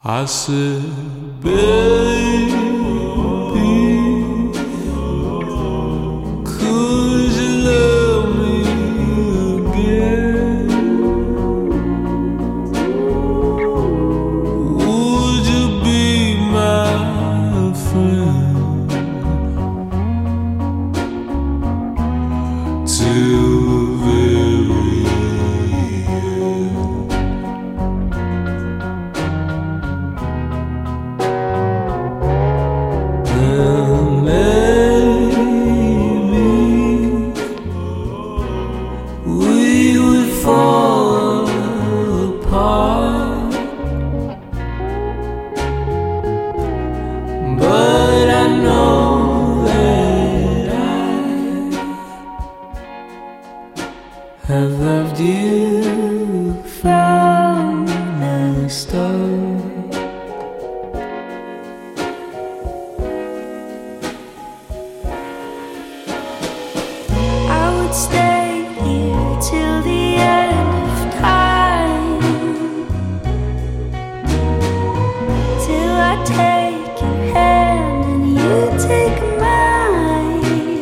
I said, baby, could you love me again? Would you be my friend till the very end? And maybe we would fall apart, but I know that I have loved you from the start. Stay here till the end of time, till I take your hand and you take mine.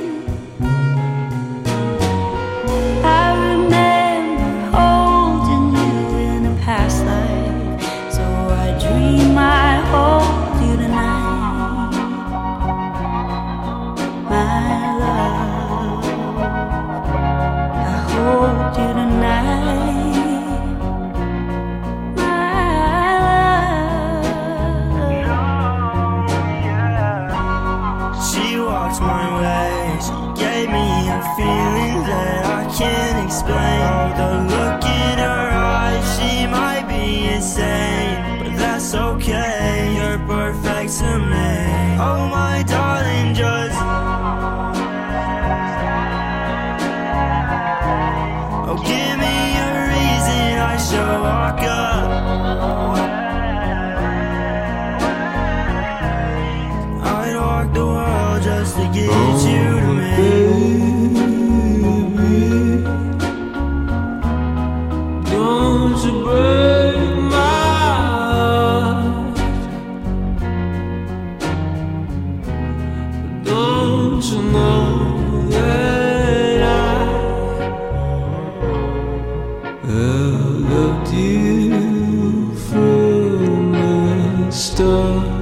I remember holding you in a past life, so I dream I hold you tonight, my love. Hold you tonight, my love. She walks my way, she gave me a feeling that I can't explain. Oh, the look in her eyes, she might be insane, but that's okay, you're perfect to me. Oh my darling, just oh, give me a reason, I shall walk up. I'd walk the world just to get you to me. Baby, don't you break my heart. Don't you know that I loved you from the start?